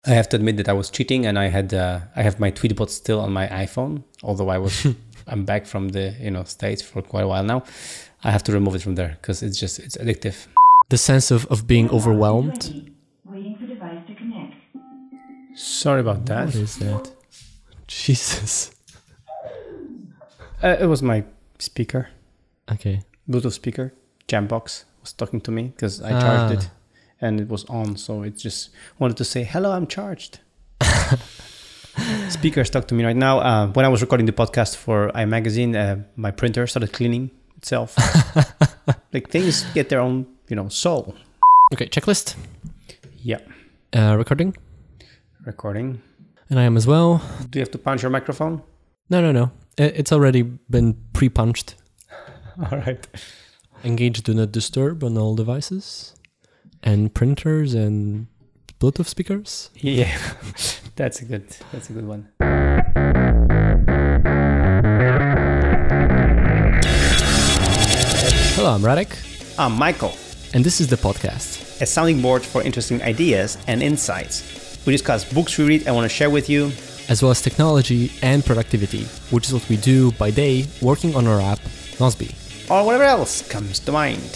I have to admit that I was cheating, and I have my Tweetbot still on my iPhone, although I'm back from the States for quite a while now. I have to remove it from there because it's addictive. The sense of being overwhelmed. Waiting for device to connect. Sorry about that. What is that? Jesus. It was my speaker. Okay. Bluetooth speaker. Jambox was talking to me because I charged it. And it was on, so it just wanted to say, hello, I'm charged. Speakers talk to me right now. When I was recording the podcast for iMagazine, my printer started cleaning itself. Like things get their own, soul. Okay, checklist. Yeah. Recording. And I am as well. Do you have to punch your microphone? No. It's already been pre-punched. All right. Engage Do Not Disturb on all devices. And printers and Bluetooth speakers? Yeah, that's a good one. Hello, I'm Radek. I'm Michael. And this is the podcast. A sounding board for interesting ideas and insights. We discuss books we read and want to share with you. As well as technology and productivity, which is what we do by day working on our app, Nozbe. Or whatever else comes to mind.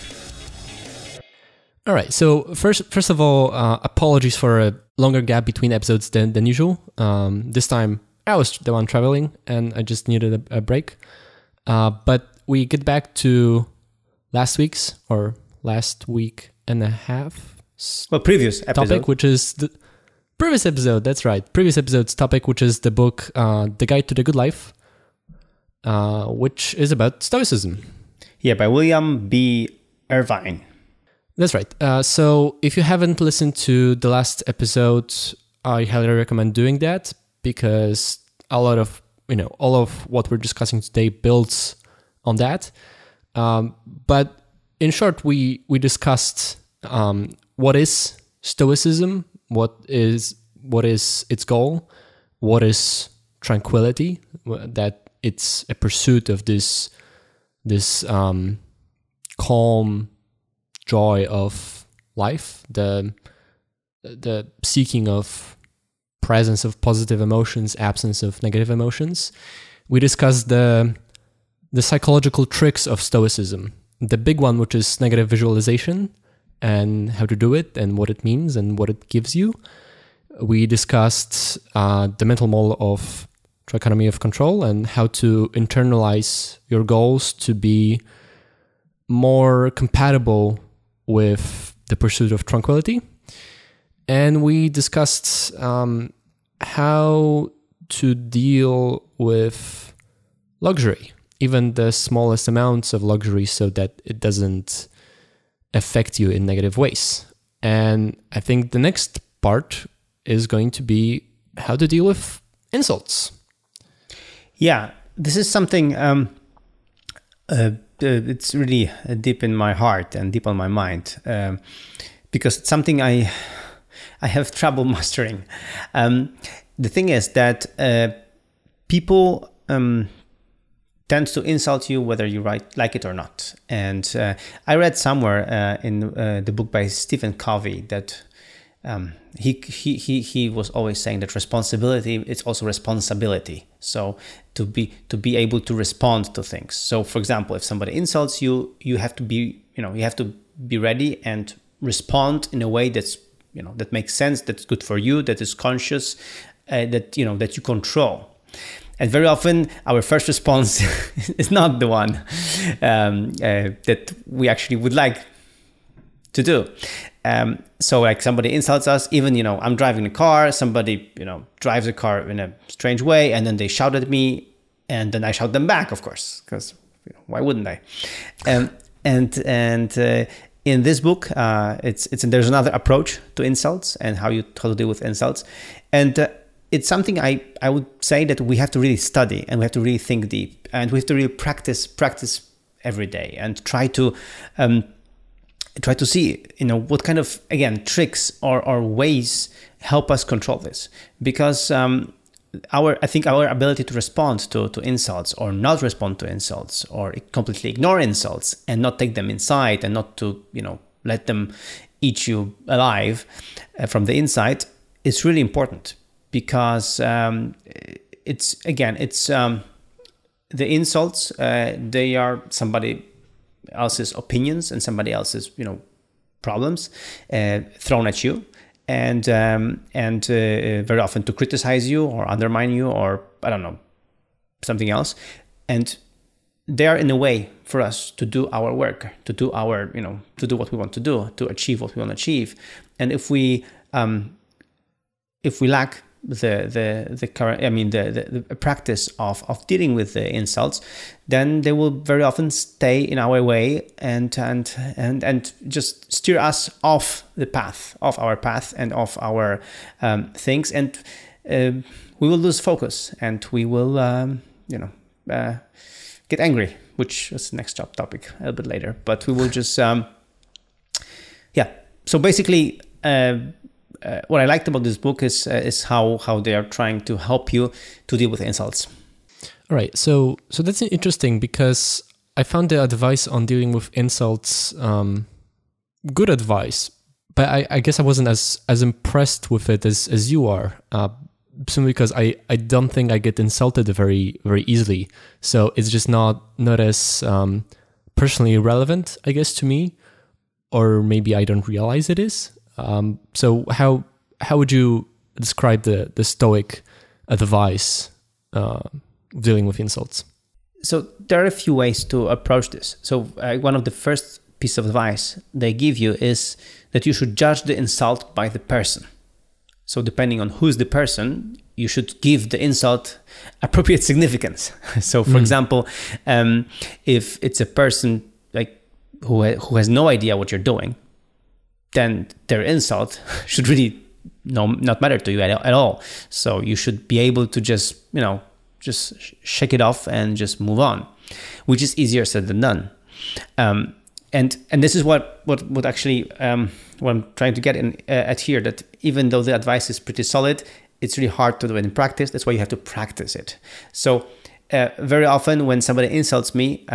All right. So first of all, apologies for a longer gap between episodes than usual. This time I was the one traveling and I just needed a break. But we get back to last week and a half. Previous episode. Topic, which is the previous episode. That's right. Previous episode's topic, which is the book, The Guide to the Good Life, which is about Stoicism. Yeah, by William B. Irvine. That's right. So if you haven't listened to the last episode, I highly recommend doing that because a lot of, all of what we're discussing today builds on that. But in short, we discussed what is Stoicism, what is its goal, what is tranquility, that it's a pursuit of this calm joy of life, the seeking of presence of positive emotions, absence of negative emotions. We discussed the psychological tricks of Stoicism. The big one, which is negative visualization and how to do it and what it means and what it gives you. We discussed the mental model of trichotomy of control and how to internalize your goals to be more compatible with the pursuit of tranquility. And we discussed how to deal with luxury, even the smallest amounts of luxury, so that it doesn't affect you in negative ways. And I think the next part is going to be how to deal with insults. Yeah, this is something it's really deep in my heart and deep on my mind because it's something I have trouble mastering. The thing is that people tend to insult you whether you like it or not. And I read somewhere in the book by Stephen Covey that he was always saying that responsibility is also responsibility. So to be able to respond to things. So for example, if somebody insults you, you have to be ready and respond in a way that's that makes sense, that's good for you, that is conscious, that you control. And very often our first response is not the one that we actually would like to do. So like somebody insults us, even, I'm driving a car, somebody, drives a car in a strange way, and then they shout at me, and then I shout them back, of course, because why wouldn't I? And in this book, there's another approach to insults and how to deal with insults. And it's something I would say that we have to really study, and we have to really think deep, and we have to really practice every day, and try to see, what kind of, again, tricks or ways help us control this. Because I think our ability to respond to insults, or not respond to insults, or completely ignore insults and not take them inside, and not to, let them eat you alive from the inside, is really important because it's the insults. They are somebody else's opinions and somebody else's problems thrown at you, and very often to criticize you or undermine you or I don't know, something else, and they are in a way for us to do our work, to do our to do what we want to do, to achieve what we want to achieve. And if we lack the current, the practice of dealing with the insults, then they will very often stay in our way and just steer us off the path, off our path and off our things, and we will lose focus and we will get angry, which is the next topic a little bit later. But we will just So basically. What I liked about this book is how they are trying to help you to deal with insults. All right, so that's interesting because I found the advice on dealing with insults good advice, but I guess I wasn't as impressed with it as you are, simply because I don't think I get insulted very very easily. So it's just not as personally relevant, I guess, to me, or maybe I don't realize it is. So how would you describe the Stoic advice dealing with insults? So there are a few ways to approach this. So one of the first piece of advice they give you is that you should judge the insult by the person. So depending on who's the person, you should give the insult appropriate significance. So for example, if it's a person like who has no idea what you're doing, then their insult should really not matter to you at all. So you should be able to just shake it off and just move on, which is easier said than done. And this is what actually what I'm trying to get at here, that even though the advice is pretty solid, it's really hard to do it in practice. That's why you have to practice it. So very often when somebody insults me,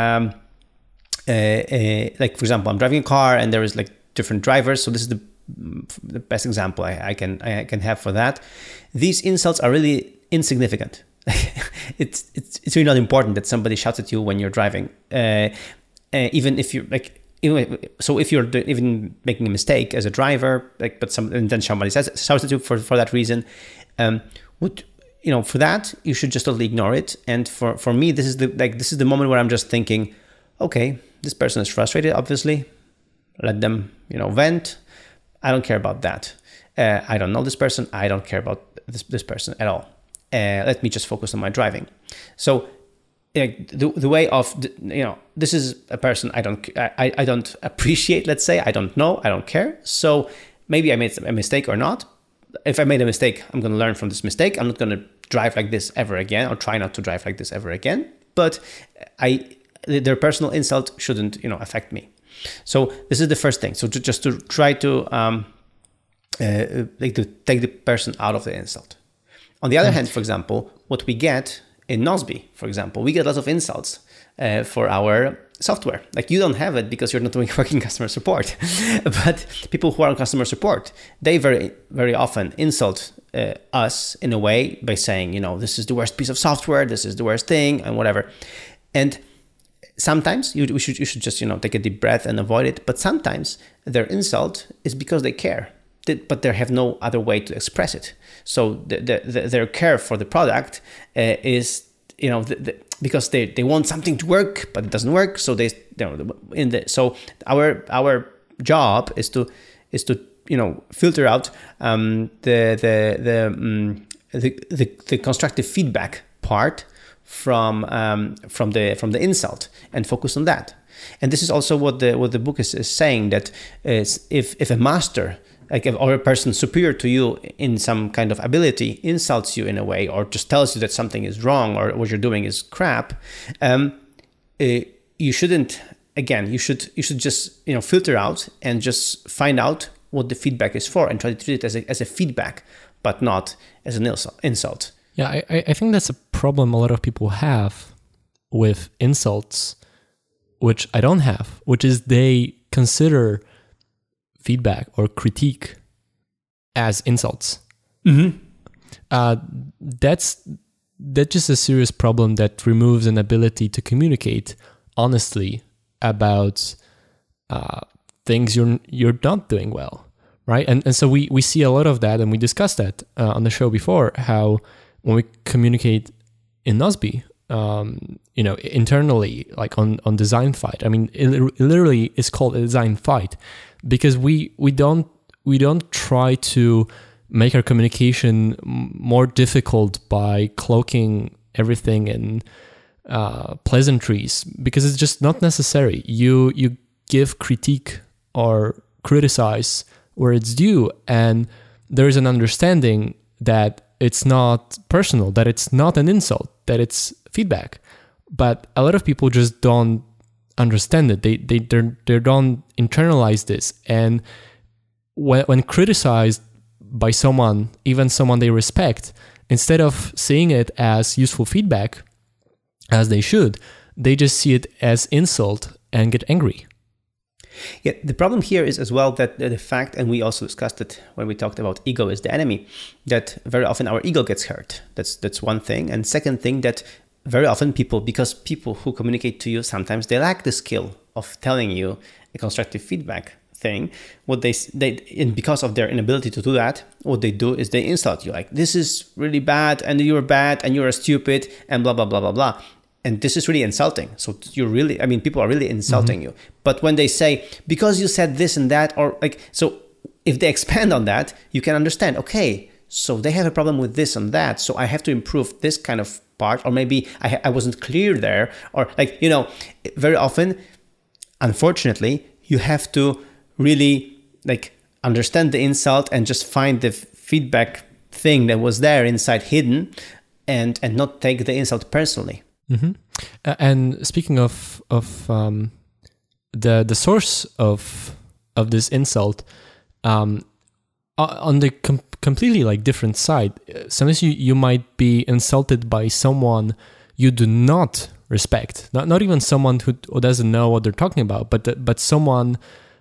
like for example, I'm driving a car and there is like different drivers. So this is the best example I can have for that. These insults are really insignificant. It's really not important that somebody shouts at you when you're driving, even if you're like. So if you're even making a mistake as a driver, and then somebody shouts at you for that reason, for that you should just totally ignore it. And for me, this is the moment where I'm just thinking, okay, this person is frustrated, obviously. Let them, vent. I don't care about that. I don't know this person. I don't care about this person at all. Let me just focus on my driving. So the way of, this is a person I don't appreciate, let's say. I don't know. I don't care. So maybe I made a mistake or not. If I made a mistake, I'm going to learn from this mistake. I'm not going to drive like this ever again, or try not to drive like this ever again. But their personal insult shouldn't, affect me. So this is the first thing. So just to try to to take the person out of the insult. On the other hand, for example, what we get in Nozbe, for example, we get lots of insults for our software. Like you don't have it because you're not working customer support. But people who are on customer support, they very, very often insult us in a way by saying, this is the worst piece of software, this is the worst thing, and whatever. And sometimes you should just take a deep breath and avoid it. But sometimes their insult is because they care, but they have no other way to express it. So their care for the product is because they want something to work, but it doesn't work. So so our job is to filter out the constructive feedback part from the insult and focus on that. And this is also what the book is saying, that if a master, or a person superior to you in some kind of ability, insults you in a way, or just tells you that something is wrong or what you're doing is crap, you shouldn't. Again, you should just filter out and just find out what the feedback is for and try to treat it as a feedback, but not as an insult. Yeah, I think that's a problem a lot of people have with insults, which I don't have, which is they consider feedback or critique as insults. That's just a serious problem that removes an ability to communicate honestly about things you're not doing well, right? And so we see a lot of that, and we discussed that on the show before, how when we communicate in Nozbe, internally, like on Design Fight, I mean, it literally is called a design fight, because we don't try to make our communication more difficult by cloaking everything in pleasantries, because it's just not necessary. You give critique or criticize where it's due, and there is an understanding that it's not personal, that it's not an insult, that it's feedback. But a lot of people just don't understand it. They don't internalize this, and when criticized by someone, even someone they respect, instead of seeing it as useful feedback, as they should, they just see it as insult and get angry. Yeah, the problem here is as well that the fact, and we also discussed it when we talked about ego is the enemy, that very often our ego gets hurt. That's one thing. And second thing, that very often because people who communicate to you, sometimes they lack the skill of telling you a constructive feedback thing. What they and because of their inability to do that, what they do is they insult you, like, this is really bad, and you're bad, and you're stupid, and blah blah blah blah blah. And this is really insulting. So people are really insulting you. But when they say, because you said this and that, or like, so if they expand on that, you can understand, okay, so they have a problem with this and that, so I have to improve this kind of part, or maybe I wasn't clear there, or like, very often, unfortunately, you have to really like understand the insult and just find the feedback thing that was there inside hidden, and not take the insult personally. Mm-hmm. And speaking of the source of this insult, on the completely like different side, sometimes you might be insulted by someone you do not respect, not even someone who doesn't know what they're talking about, but someone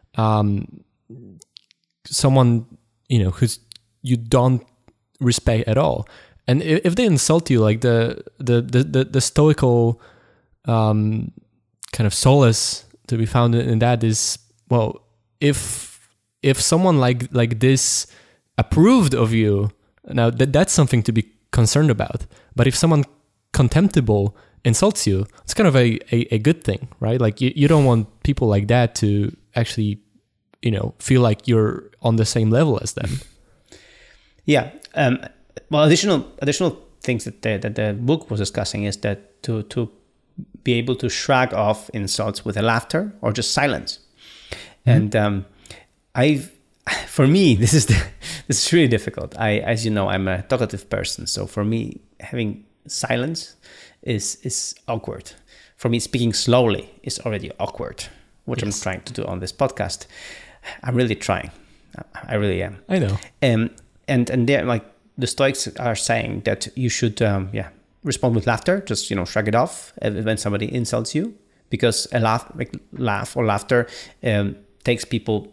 who's you don't respect at all. And if they insult you, like the stoical kind of solace to be found in that is, well, if someone like this approved of you, now that's something to be concerned about. But if someone contemptible insults you, it's kind of a good thing, right? Like you don't want people like that to actually, feel like you're on the same level as them. Yeah. Well, additional things that the book was discussing is that to be able to shrug off insults with a laughter or just silence. Mm-hmm. And for me, this is really difficult. As you know, I'm a talkative person, so for me, having silence is awkward. For me, speaking slowly is already awkward, which yes. I'm trying to do on this podcast. I'm really trying. I really am. I know. And they're like, the Stoics are saying that you should, respond with laughter. Just shrug it off when somebody insults you, because a laugh or laughter takes people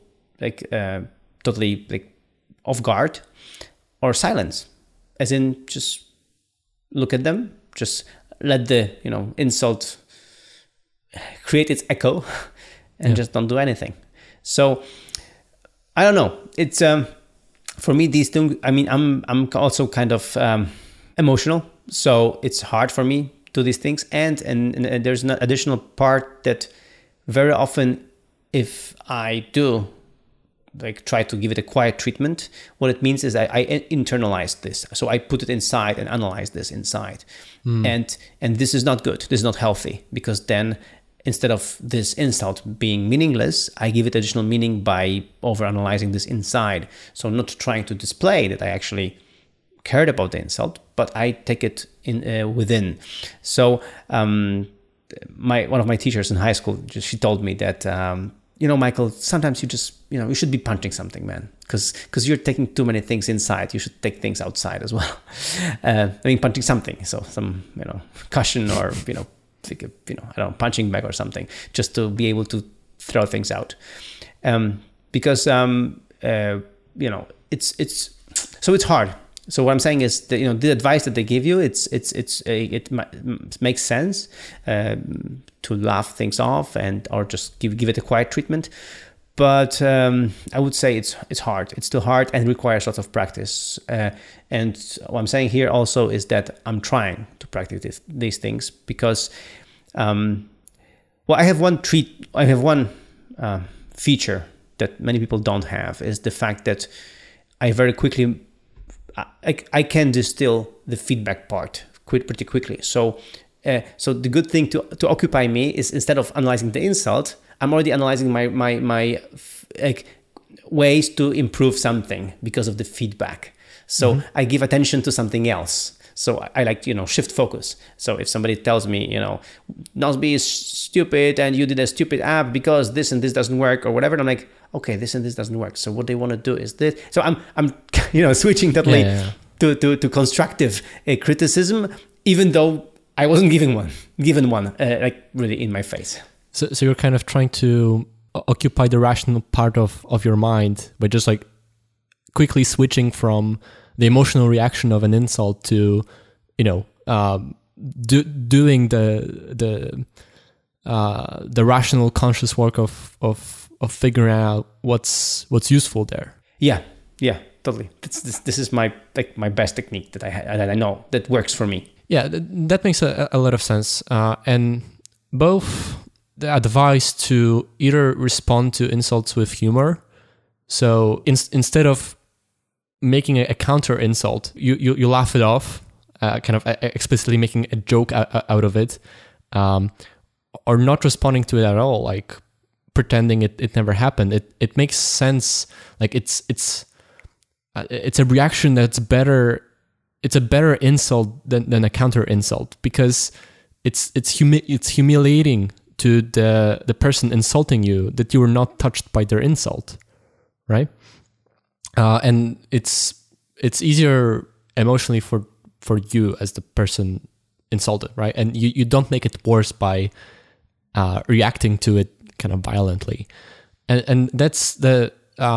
totally off guard. Or silence, as in just look at them, just let the insult create its echo, and just don't do anything. So I don't know. It's for me, these things, I mean, I'm also kind of emotional, so it's hard for me to do these things. And there's an additional part that very often, if I do try to give it a quiet treatment, what it means is I internalize this. So I put it inside and analyze this inside. And this is not good. This is not healthy, because then instead of this insult being meaningless, I give it additional meaning by overanalyzing this inside. So not trying to display that I actually cared about the insult, but I take it in within. So one of my teachers in high school, she told me that, Michael, sometimes you just, you should be punching something, man, because you're taking too many things inside. You should take things outside as well. Punching something. So some, cushion or, punching bag or something, just to be able to throw things out. Because it's hard. So what I'm saying is that, the advice that they give you, it makes sense to laugh things off or just give it a quiet treatment. But I would say it's hard. It's still hard and requires lots of practice. And what I'm saying here also is that I'm trying to practice these things because, I have one feature that many people don't have, is the fact that I very quickly, I can distill the feedback part pretty quickly. So the good thing to occupy me is, instead of analyzing the insult, I'm already analyzing my ways to improve something because of the feedback. So I give attention to something else. So I like, shift focus. So if somebody tells me, Nozbe is stupid and you did a stupid app because this and this doesn't work or whatever, I'm like, okay, this and this doesn't work. So what they want to do is this. So I'm switching totally to constructive criticism, even though I wasn't given one, like really in my face. So you're kind of trying to occupy the rational part of your mind by just like quickly switching from the emotional reaction of an insult to, doing the rational, conscious work of figuring out what's useful there. Yeah, totally. This is my best technique that I know that works for me. Yeah, that makes a lot of sense. And both the advice to either respond to insults with humor, so instead of making a counter insult, you laugh it off, kind of explicitly making a joke out of it, or not responding to it at all, like pretending it never happened. It makes sense. Like it's a reaction that's better. It's a better insult than a counter insult, because it's humiliating to the person insulting you that you were not touched by their insult, right? And it's easier emotionally for you as the person insulted, right? And you don't make it worse by reacting to it kind of violently, and that's the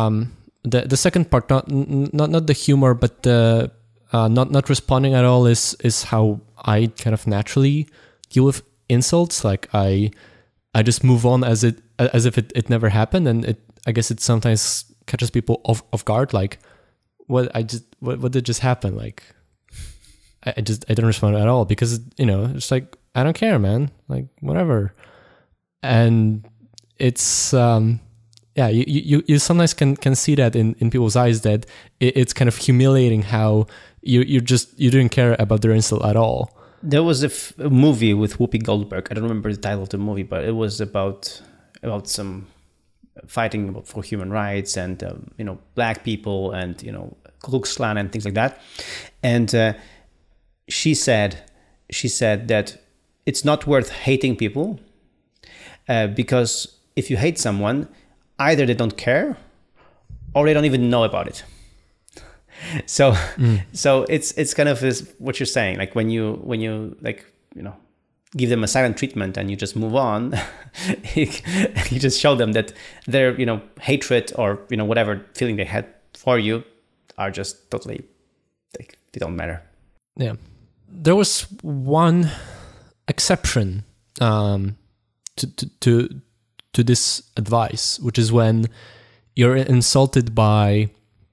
second part, not the humor, but the not responding at all is how I kind of naturally deal with insults. Like I just move on as if it never happened, and I guess it sometimes catches people off guard, like what did just happen? Like I don't respond at all because it's like, I don't care, man, like whatever. And it's you sometimes can see that in people's eyes, that it's kind of humiliating how you didn't care about their insult at all. There was a movie with Whoopi Goldberg. I don't remember the title of the movie, but it was about some fighting for human rights and black people and Ku Klux Klan and things like that. And she said that it's not worth hating people because if you hate someone, either they don't care or they don't even know about it. So it's kind of what you're saying, like when you give them a silent treatment and you just move on, you just show them that their hatred or whatever feeling they had for you are just totally, like, they don't matter. Yeah, there was one exception to this advice, which is when you're insulted by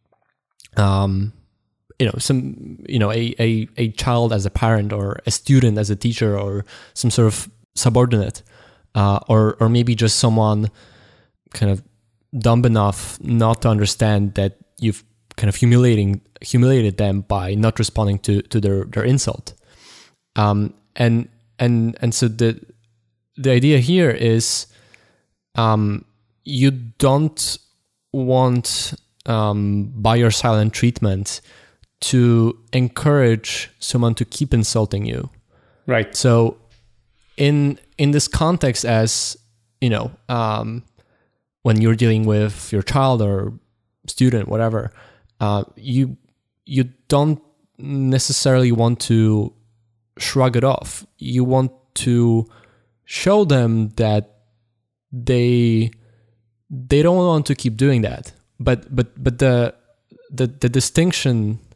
a child as a parent, or a student as a teacher, or some sort of subordinate, or maybe just someone kind of dumb enough not to understand that you've kind of humiliated them by not responding to their insult. And so the idea here is you don't want by your silent treatment to encourage someone to keep insulting you. Right. So in this context, as when you're dealing with your child or student, whatever, you don't necessarily want to shrug it off. You want to show them that they don't want to keep doing that. But the distinction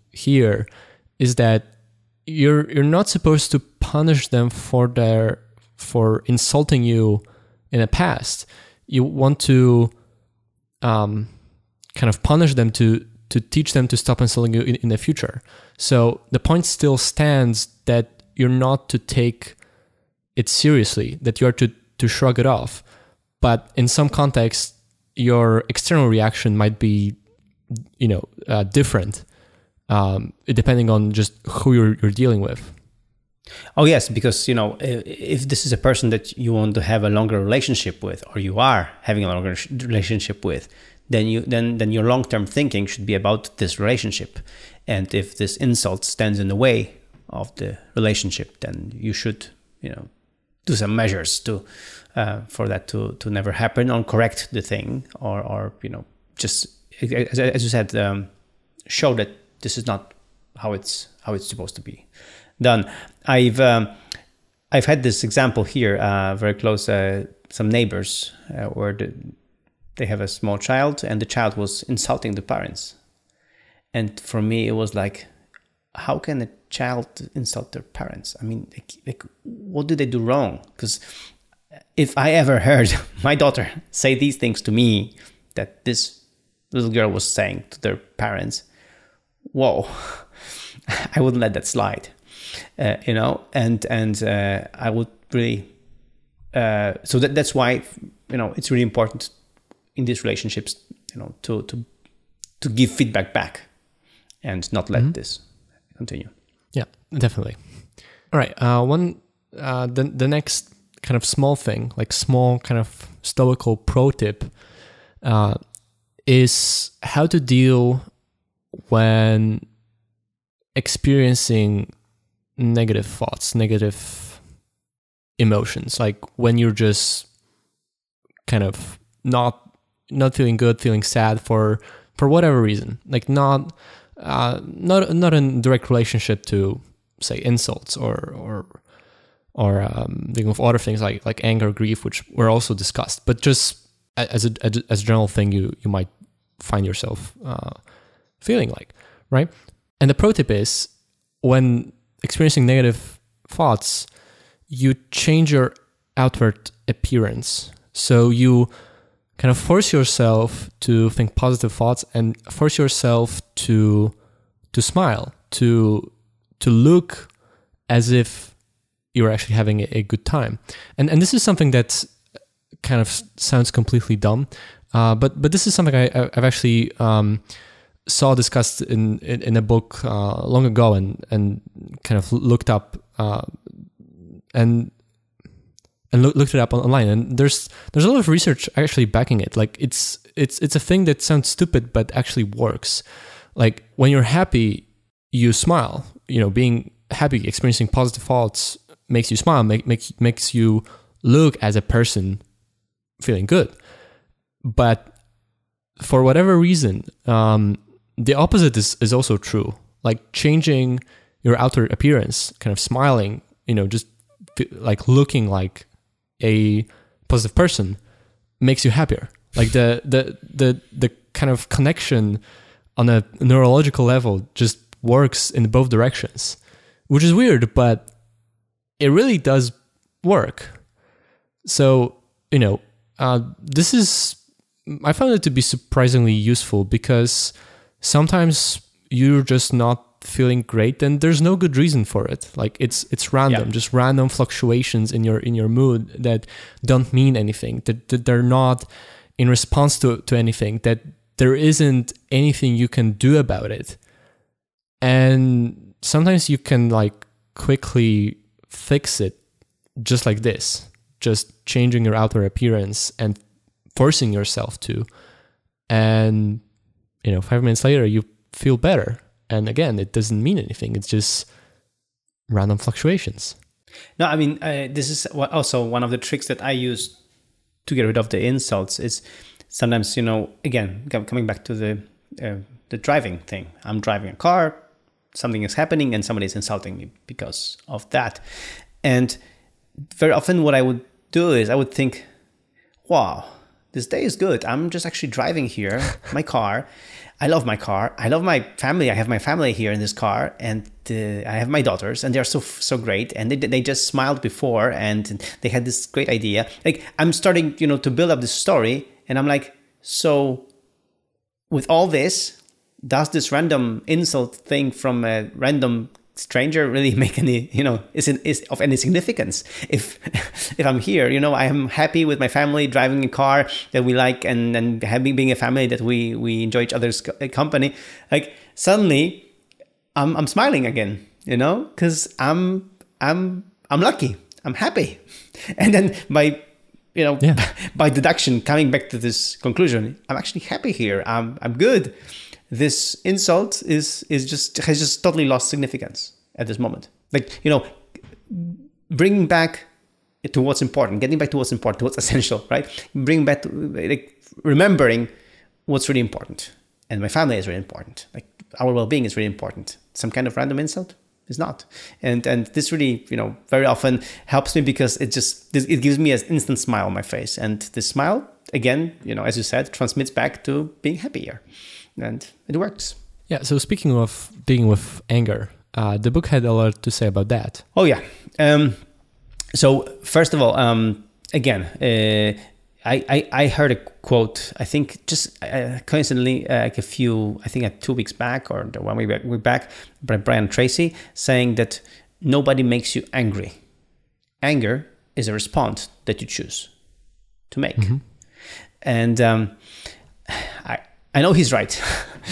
here is that you're not supposed to punish them for insulting you in the past. You want to kind of punish them to teach them to stop insulting you in the future. So the point still stands that you're not to take it seriously, that you are to shrug it off. But in some contexts, your external reaction might be, different, depending on just who you're dealing with. Oh yes, because if this is a person that you want to have a longer relationship with, or you are having a longer relationship with, then your long-term thinking should be about this relationship. And if this insult stands in the way of the relationship, then you should do some measures to for that to never happen, or correct the thing, or just as you said, show that this is not how it's supposed to be done. I've had this example here, very close, some neighbors where they have a small child, and the child was insulting the parents. And for me, it was like, how can a child insult their parents? I mean, like what did they do wrong? Because if I ever heard my daughter say these things to me that this little girl was saying to their parents, whoa, I wouldn't let that slide, and I would really. So that's why it's really important in these relationships, to give feedback back, and not let this continue. Yeah, definitely. All right. The next kind of small thing, like small kind of stoical pro tip, is how to deal when experiencing negative thoughts, negative emotions, like when you're just kind of not feeling good, feeling sad for whatever reason, like not in direct relationship to, say, insults or thinking of other things like anger, grief, which were also discussed, but just as a general thing you might find yourself feeling like, right? And the pro tip is, when experiencing negative thoughts, you change your outward appearance. So you kind of force yourself to think positive thoughts and force yourself to smile, to look as if you're actually having a good time. And this is something that kind of sounds completely dumb, but this is something I've actually saw discussed in a book long ago, and kind of looked up and looked it up online. And there's a lot of research actually backing it. Like it's a thing that sounds stupid but actually works. Like when you're happy, you smile. Being happy, experiencing positive thoughts makes you smile, makes you look as a person feeling good. But for whatever reason, the opposite is also true. Like changing your outer appearance, kind of smiling, just like looking like a positive person makes you happier. Like the kind of connection on a neurological level just works in both directions, which is weird, but it really does work. So, this is, I found it to be surprisingly useful, because sometimes you're just not feeling great and there's no good reason for it. Like it's random, just random fluctuations in your mood that don't mean anything, that they're not in response to anything, that there isn't anything you can do about it. And sometimes you can like quickly fix it just like this, just changing your outer appearance and forcing yourself to. And 5 minutes later you feel better. And again, it doesn't mean anything. It's just random fluctuations. No, I mean, this is also one of the tricks that I use to get rid of the insults. Is sometimes, again, coming back to the driving thing. I'm driving a car, something is happening, and somebody is insulting me because of that. And very often what I would do is I would think, wow, this day is good. I'm just actually driving here, my car. I love my car. I love my family. I have my family here in this car, and I have my daughters, and they're so great. And they just smiled before, and they had this great idea. Like, I'm starting, to build up this story, and I'm like, so with all this, does this random insult thing from a random stranger really make any, is of any significance? If I'm here, I am happy with my family, driving a car that we like, and having being a family that we enjoy each other's company. Like, suddenly I'm smiling again, because I'm lucky, I'm happy. And then by deduction, coming back to this conclusion, I'm actually happy here. I'm good. This insult has just totally lost significance at this moment. Like, bringing back to what's important, getting back to what's important, to what's essential, right? Bringing back to, remembering what's really important. And my family is really important. Like, our well-being is really important. Some kind of random insult is not. And this really, very often helps me, because it gives me an instant smile on my face. And this smile, again, as you said, transmits back to being happier. And it works. Yeah. So speaking of being with anger, the book had a lot to say about that. Oh, yeah. So first of all, again, I heard a quote, I think just coincidentally, like I think 2 weeks back, or the 1 week back, by Brian Tracy, saying that nobody makes you angry. Anger is a response that you choose to make. Mm-hmm. And I know he's right,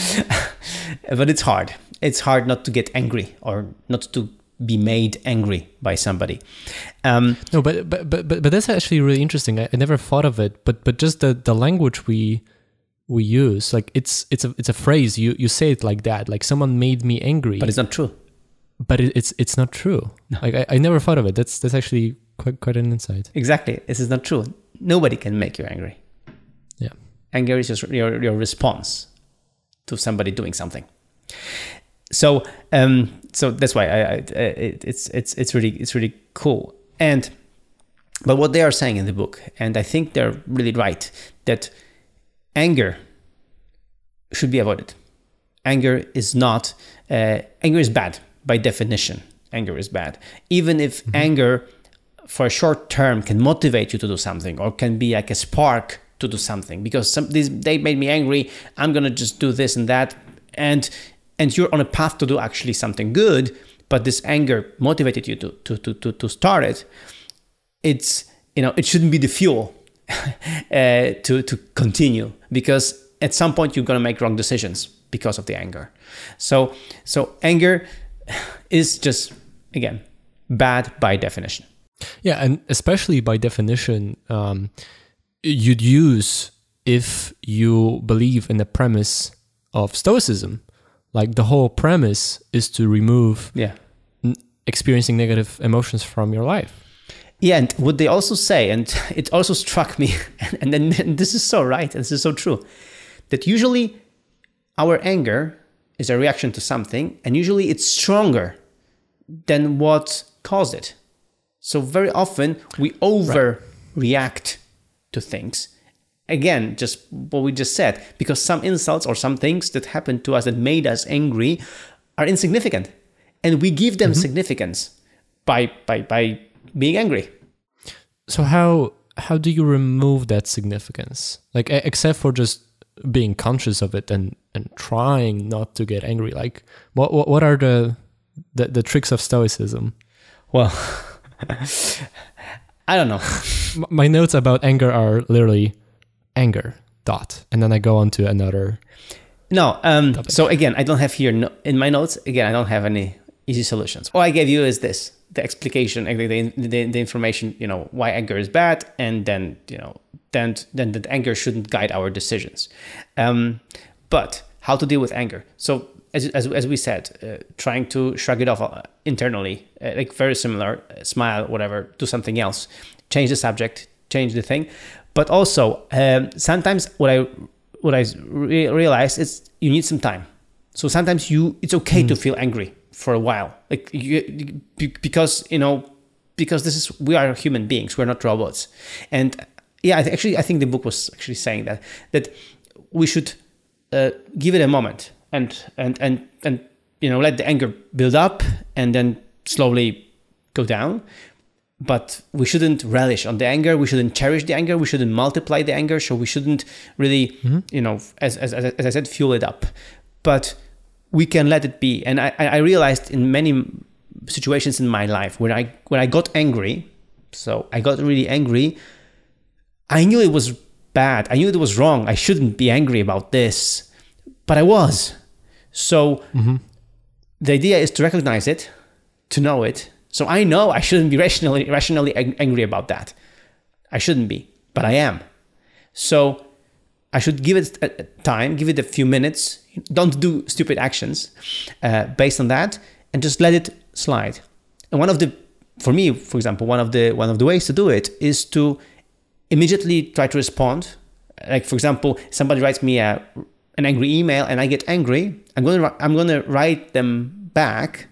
but it's hard. It's hard not to get angry, or not to be made angry by somebody. No, but that's actually really interesting. I never thought of it, but just the language we use, like it's a phrase. You say it like that, like someone made me angry. But it's not true. But it's not true. No. Like I never thought of it. That's actually quite an insight. Exactly. This is not true. Nobody can make you angry. Yeah. Anger is just your response to somebody doing something. So that's why it's really cool. But what they are saying in the book, and I think they're really right, that anger should be avoided. Anger is bad by definition. Anger is bad, even if anger for a short term can motivate you to do something, or can be like a spark to do something, because they made me angry, I'm gonna just do this and that, and you're on a path to do actually something good, but this anger motivated you to start it. It shouldn't be the fuel to continue, because at some point you're gonna make wrong decisions because of the anger. So anger is just, again, bad by definition. Yeah, and especially by definition, you'd use if you believe in the premise of Stoicism. Like, the whole premise is to remove experiencing negative emotions from your life. Yeah, and what they also say, and it also struck me, and this is so right, and this is so true, that usually our anger is a reaction to something, and usually it's stronger than what caused it. So very often we overreact to things. Again, just what we just said, because some insults or some things that happened to us that made us angry are insignificant, and we give them significance by being angry. So how do you remove that significance? Like, except for just being conscious of it and trying not to get angry. Like, what are the tricks of Stoicism? Well, I don't know. My notes about anger are literally anger, and then I go on to another. No, so again, I don't have here in my notes. Again, I don't have any easy solutions. All I gave you is this: the explication, the information. Why anger is bad, and then then that anger shouldn't guide our decisions. But how to deal with anger? So as we said, trying to shrug it off internally, like very similar, smile, whatever, do something else, change the subject, change the thing. But also, sometimes what I realize is you need some time. So sometimes it's okay to feel angry for a while, like because we are human beings, we're not robots. And yeah, I think the book was actually saying that we should give it a moment and let the anger build up and then slowly go down. But we shouldn't relish on the anger. We shouldn't cherish the anger. We shouldn't multiply the anger. So we shouldn't really, as I said, fuel it up. But we can let it be. And I realized in many situations in my life when I got angry, so I got really angry, I knew it was bad. I knew it was wrong. I shouldn't be angry about this, but I was. So the idea is to recognize it, to know it. So I know I shouldn't be rationally angry about that. I shouldn't be, but I am. So I should give it a time, give it a few minutes. Don't do stupid actions based on that, and just let it slide. And for me, for example, one of the ways to do it is to immediately try to respond. Like, for example, somebody writes me an angry email and I get angry. I'm gonna write them back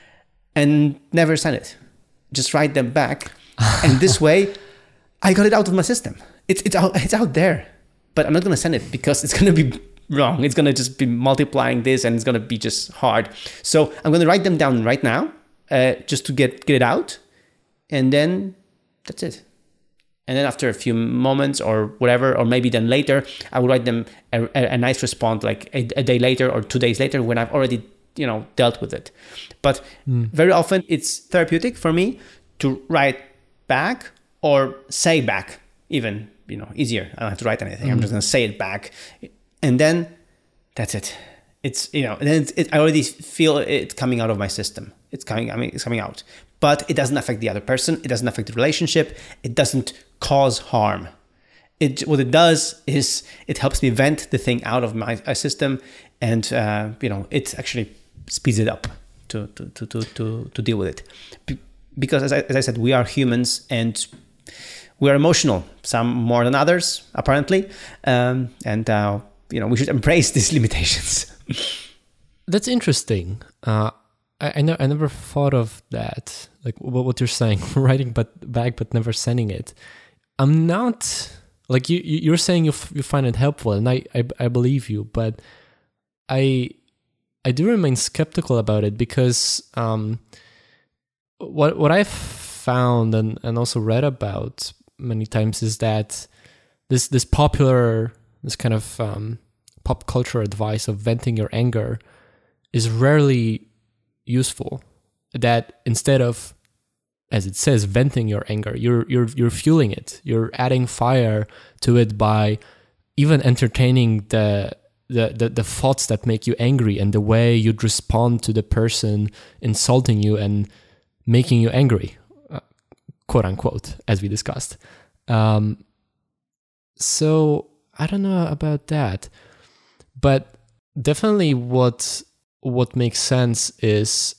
and never send it. Just write them back, and this way, I got it out of my system. It's out there, but I'm not gonna send it because it's gonna be wrong. It's gonna just be multiplying this, and it's gonna be just hard. So I'm gonna write them down right now, just to get it out, and then that's it. And then after a few moments or whatever, or maybe then later, I will write them a nice response, like a day later or 2 days later, when I've already dealt with it. But very often it's therapeutic for me to write back or say back, even easier. I don't have to write anything. I'm just gonna say it back, and then that's it. It's and then I already feel it coming out of my system. It's coming out, but it doesn't affect the other person. It doesn't affect the relationship. It doesn't cause harm. What it does is it helps me vent the thing out of my system, and it actually speeds it up to deal with it. Because as I said, we are humans and we are emotional, some more than others, apparently, and we should embrace these limitations. That's interesting. I never thought of that, like what you're saying, writing back but never sending it. I'm not, like you're saying you find it helpful, and I believe you, but I do remain skeptical about it because what I've found and also read about many times is that this kind of pop culture advice of venting your anger is rarely useful. That instead of, as it says, venting your anger, you're fueling it. You're adding fire to it by even entertaining the thoughts that make you angry and the way you'd respond to the person insulting you and making you angry, quote unquote, as we discussed. So I don't know about that, but definitely what makes sense is,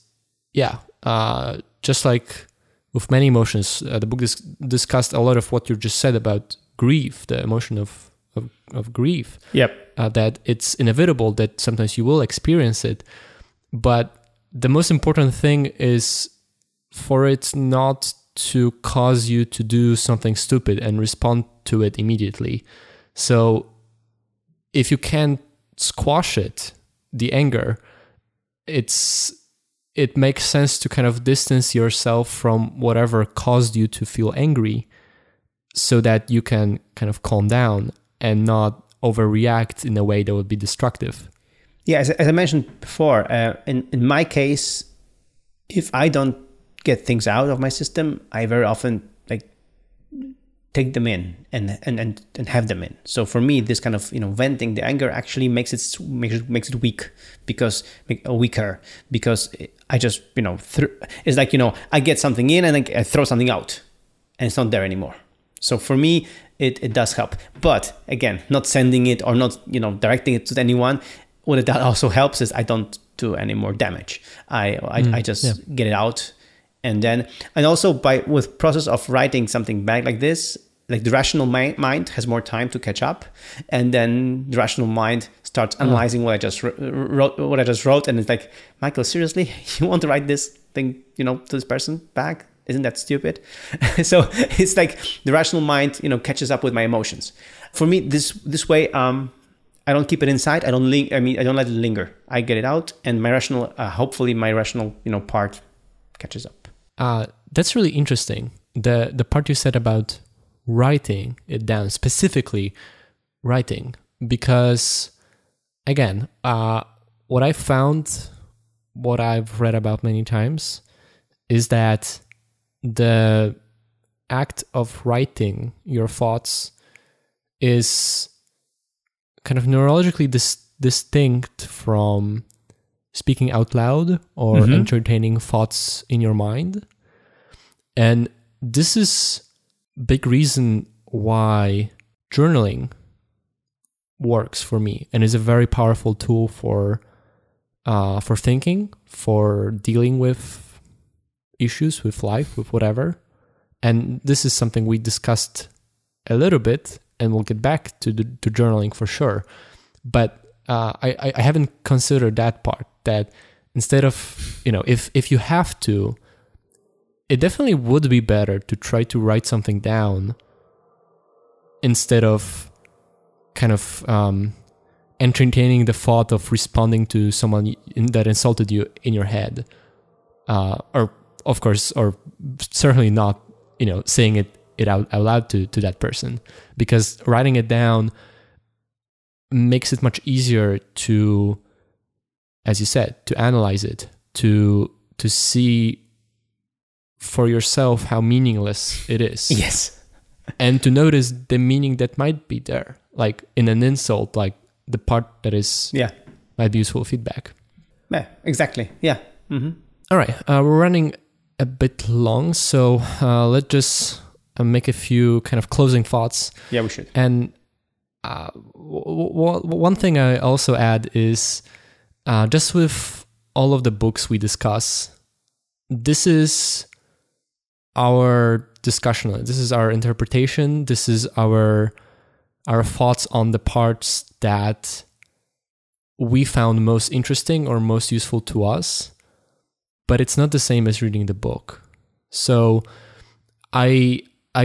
just like with many emotions, the book discussed a lot of what you just said about grief, the emotion of grief. Yep. That it's inevitable that sometimes you will experience it, but the most important thing is for it not to cause you to do something stupid and respond to it immediately. So if you can't squash it, the anger, it makes sense to kind of distance yourself from whatever caused you to feel angry so that you can kind of calm down and not overreact in a way that would be destructive. Yeah, as I mentioned before, in my case, if I don't get things out of my system, I very often take them in and have them in. So for me, this kind of venting the anger actually makes it weak, weaker because I just it's like I get something in and I throw something out, and it's not there anymore. So for me, it does help. But again, not sending it or not directing it to anyone. What it also helps is I don't do any more damage. I just get it out. And also with process of writing something back like this, like the rational mind has more time to catch up, and then the rational mind starts analyzing what I just wrote, and it's like, Michael, seriously, you want to write this thing, to this person back? Isn't that stupid? So it's like the rational mind, catches up with my emotions. For me, this way, I don't keep it inside. I don't let it linger. I get it out, and my rational, hopefully my rational, part catches up. That's really interesting. The part you said about writing it down, specifically writing, because again, what I found, what I've read about many times, is that the act of writing your thoughts is kind of neurologically distinct from speaking out loud or entertaining thoughts in your mind. And this is a big reason why journaling works for me and is a very powerful tool for thinking, for dealing with issues, with life, with whatever. And this is something we discussed a little bit, and we'll get back to journaling for sure. But I haven't considered that part, that instead of, if you have to, it definitely would be better to try to write something down instead of kind of entertaining the thought of responding to someone that insulted you in your head. Or of course, or certainly not, saying it out loud to that person, because writing it down makes it much easier to, as you said, to analyze it, to see for yourself how meaningless it is. Yes. And to notice the meaning that might be there, like in an insult, like the part that is might be useful feedback. Yeah, exactly. Yeah. Mm-hmm. All right, we're running a bit long, so let's just make a few kind of closing thoughts. Yeah, we should. And one thing I also add is just with all of the books we discuss, this is our discussion. This is our interpretation. This is our thoughts on the parts that we found most interesting or most useful to us. But it's not the same as reading the book. So I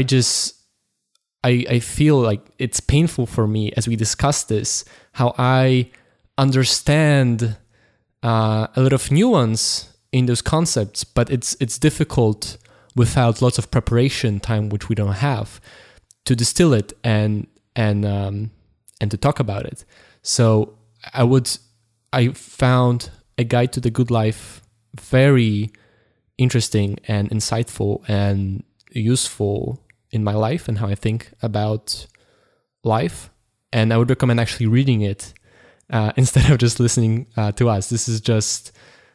feel like it's painful for me as we discuss this, how I understand a lot of nuance in those concepts, but it's difficult without lots of preparation time, which we don't have, to distill it and to talk about it. So I found A Guide to the Good Life very interesting and insightful and useful in my life and how I think about life. And I would recommend actually reading it instead of just listening to us. This is just,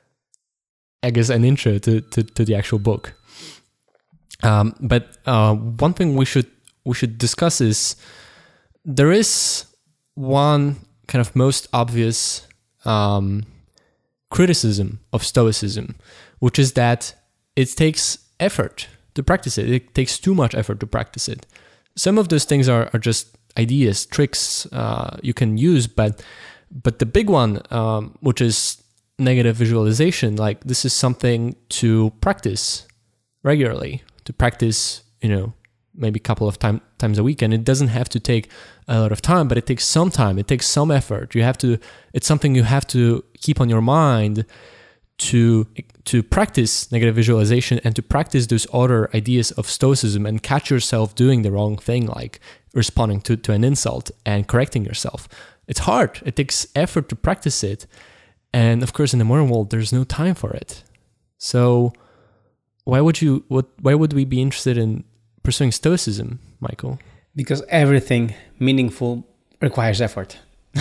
I guess, an intro to the actual book. But one thing we should discuss is there is one kind of most obvious criticism of Stoicism, which is that it takes effort to practice it. It takes too much effort to practice it. Some of those things are just ideas, tricks you can use, but the big one, which is negative visualization, like this is something to practice regularly, to practice, maybe a couple of times a week. And it doesn't have to take a lot of time, but it takes some time. It takes some effort. It's something you have to keep on your mind to practice negative visualization and to practice those other ideas of Stoicism and catch yourself doing the wrong thing, like responding to an insult and correcting yourself. It's hard. It takes effort to practice it. And of course, in the modern world, there's no time for it. So why would we be interested in pursuing Stoicism, Michael? Because everything meaningful requires effort.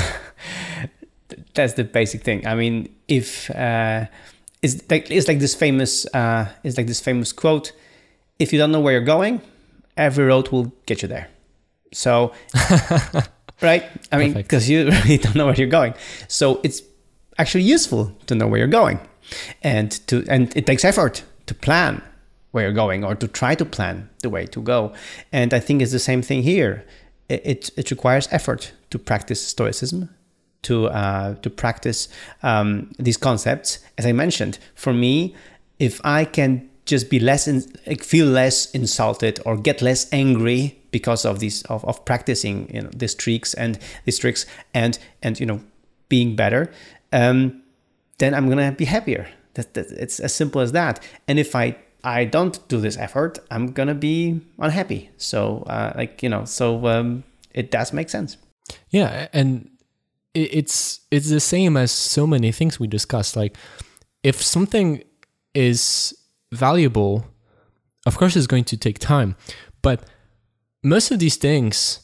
That's the basic thing. I mean, if it's like this famous quote: "If you don't know where you're going, every road will get you there." So, right? I mean, because you really don't know where you're going. So it's actually useful to know where you're going, and it takes effort to plan where you're going or to try to plan the way to go. And I think it's the same thing here. It requires effort to practice Stoicism, to practice these concepts. As I mentioned, for me, if I can just be feel less insulted or get less angry because of these of practicing these tricks and being better, then I'm gonna be happier. That it's as simple as that. And if I don't do this effort, I'm gonna be unhappy. So it does make sense. Yeah, and it's the same as so many things we discussed. Like, if something is valuable, of course it's going to take time. But most of these things,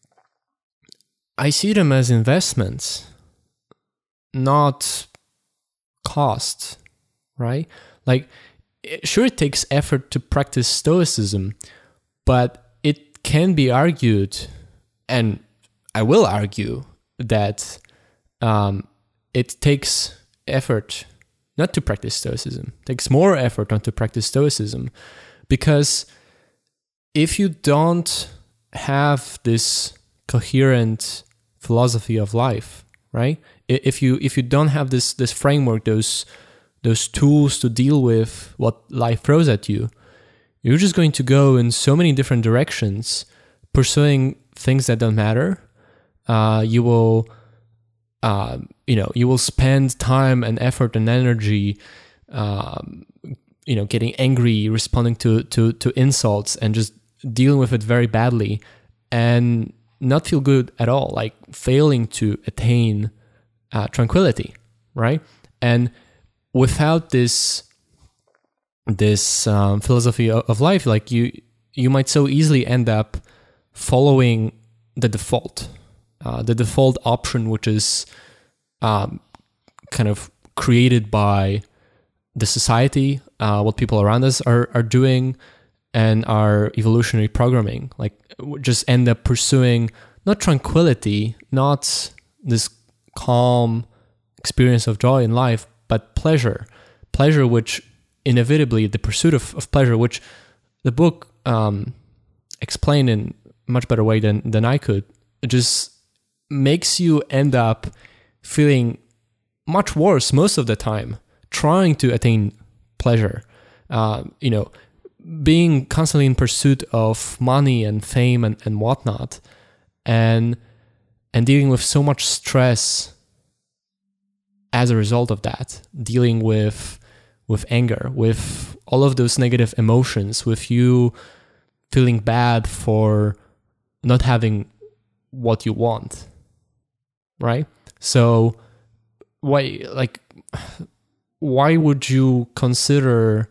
I see them as investments, not cost, right? Like, sure, it takes effort to practice Stoicism, but it can be argued, and I will argue, that it takes effort not to practice Stoicism. It takes more effort not to practice Stoicism, because if you don't have this coherent philosophy of life, right? If you don't have this framework, those tools to deal with what life throws at you, you're just going to go in so many different directions, pursuing things that don't matter. You will spend time and effort and energy, getting angry, responding to insults, and just dealing with it very badly, and not feel good at all, like failing to attain tranquility, right? And without this philosophy of life, like you might so easily end up following the default option, which is kind of created by the society, what people around us are doing, and our evolutionary programming. Like, just end up pursuing not tranquility, not this calm experience of joy in life, but pleasure, which inevitably, the pursuit of pleasure, which the book explained in a much better way than I could, just makes you end up feeling much worse most of the time, trying to attain pleasure, being constantly in pursuit of money and fame and whatnot, and dealing with so much stress as a result of that, dealing with anger, with all of those negative emotions, with you feeling bad for not having what you want, right? So why would you consider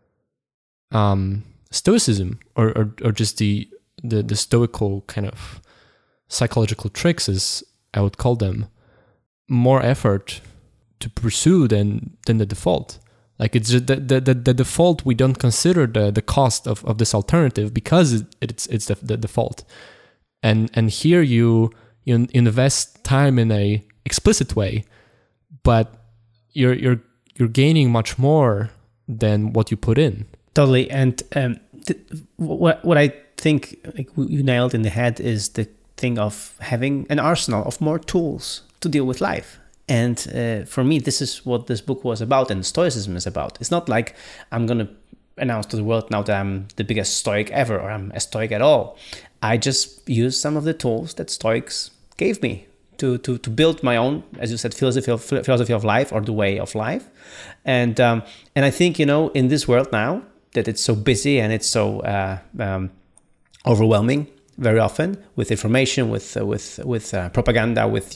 Stoicism or just the Stoical kind of psychological tricks, as I would call them, more effort to pursue than the default? Like, it's just the default, we don't consider the cost of this alternative because it's the default. And here you invest time in a explicit way, but you're gaining much more than what you put in. Totally. And what I think, like, you nailed in the head is the thing of having an arsenal of more tools to deal with life. And for me, this is what this book was about, and Stoicism is about. It's not like I'm going to announce to the world now that I'm the biggest Stoic ever, or I'm a Stoic at all. I just use some of the tools that Stoics gave me to build my own, as you said, philosophy of life, or the way of life. And I think, in this world now that it's so busy and it's so overwhelming, very often, with information, with propaganda, with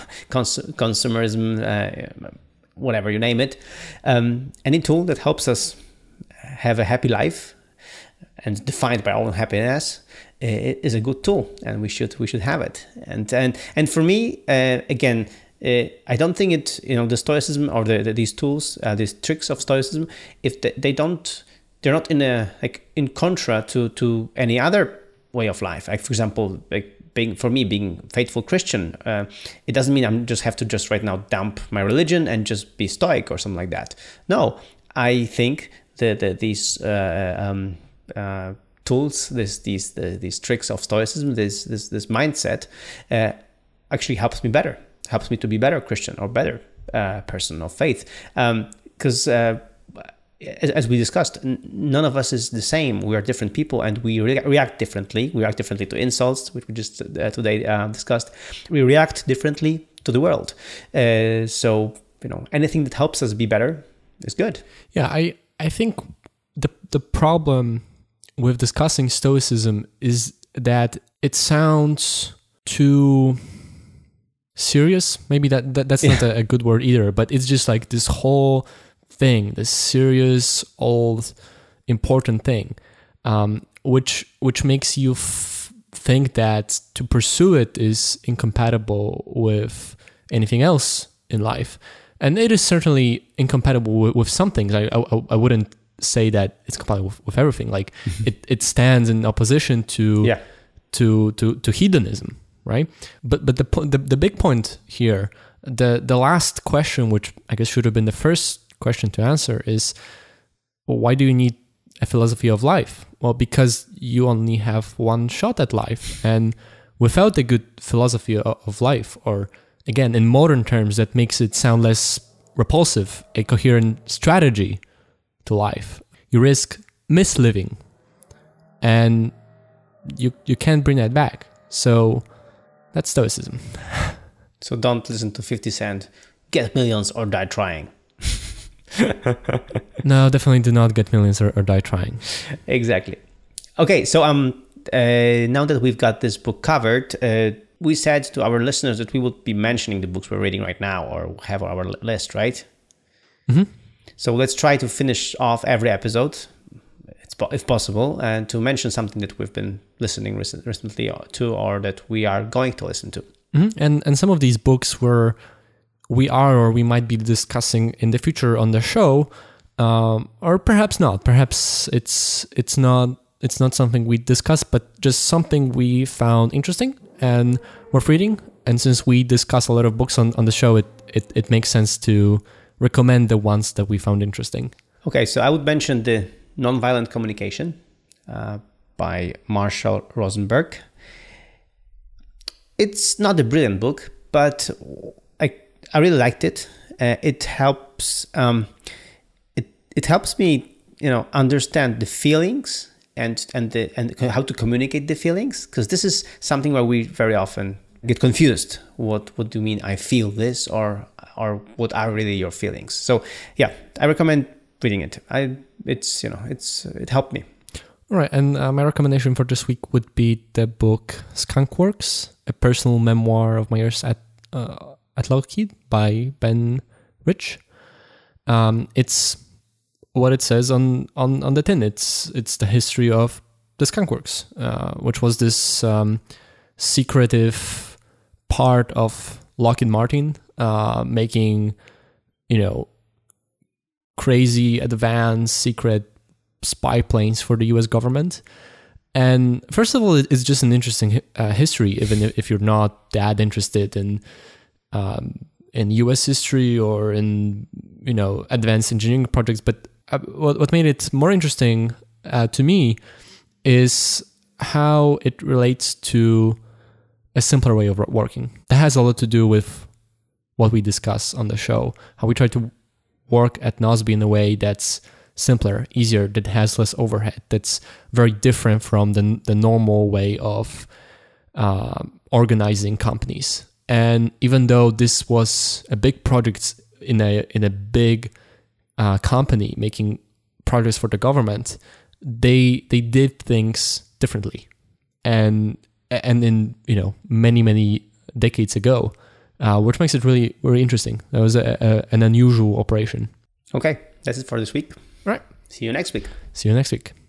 consumerism, whatever you name it, any tool that helps us have a happy life and defined by our own happiness is a good tool, and we should have it. And for me, again, I don't think it, the Stoicism or these tools, these tricks of Stoicism, if they're not in contra to any other way of life. Like, for example, being faithful Christian, it doesn't mean I'm just have to just right now dump my religion and just be Stoic or something like that. No, I think that these tools, these tricks of Stoicism, this mindset, actually helps me to be better Christian or better person of faith, because as we discussed, none of us is the same. We are different people, and we react differently. We react differently to insults, which we just today discussed. We react differently to the world. So, anything that helps us be better is good. Yeah, I think the problem with discussing Stoicism is that it sounds too serious. Maybe that's not a good word either, but it's just like this whole thing, this serious, old, important thing, which makes you think that to pursue it is incompatible with anything else in life. And it is certainly incompatible with some things. I wouldn't say that it's compatible with everything. Like it stands in opposition to hedonism, right? But the big point here, the last question, which I guess should have been the first question to answer, is, well, why do you need a philosophy of life? Well, because you only have one shot at life, and without a good philosophy of life, or again in modern terms that makes it sound less repulsive, a coherent strategy to life, you risk misliving, and you can't bring that back. So that's Stoicism. So don't listen to 50 Cent. Get millions or die trying. No, definitely do not get millions or die trying. Exactly. Okay, so now that we've got this book covered, we said to our listeners that we would be mentioning the books we're reading right now or have on our list, right? Mm-hmm. So let's try to finish off every episode, if possible, and to mention something that we've been listening recently to, or that we are going to listen to. Mm-hmm. And some of these books we are or we might be discussing in the future on the show, or perhaps not. Perhaps it's not something we discuss, but just something we found interesting and worth reading. And since we discuss a lot of books on the show, it makes sense to recommend the ones that we found interesting. Okay, so I would mention the Nonviolent Communication by Marshall Rosenberg. It's not a brilliant book, but I really liked it. It helps. It helps me, understand the feelings and how to communicate the feelings, because this is something where we very often get confused. What do you mean? I feel this, or what are really your feelings? So yeah, I recommend reading it. It helped me. All right, and my recommendation for this week would be the book Skunkworks, a personal memoir of my years at Lockheed by Ben Rich. It's what it says on the tin. It's the history of the Skunkworks, which was this secretive part of Lockheed Martin, making crazy advanced secret spy planes for the US government. And first of all, it's just an interesting history, even if you're not that interested in US history or in advanced engineering projects. But what made it more interesting to me is how it relates to a simpler way of working. That has a lot to do with what we discuss on the show, how we try to work at Nozbe in a way that's simpler, easier, that has less overhead, that's very different from the normal way of organizing companies. And even though this was a big project in a big company making projects for the government, they did things differently, and in many decades ago, which makes it really very interesting. That was an unusual operation. Okay, that's it for this week. Right. See you next week. See you next week.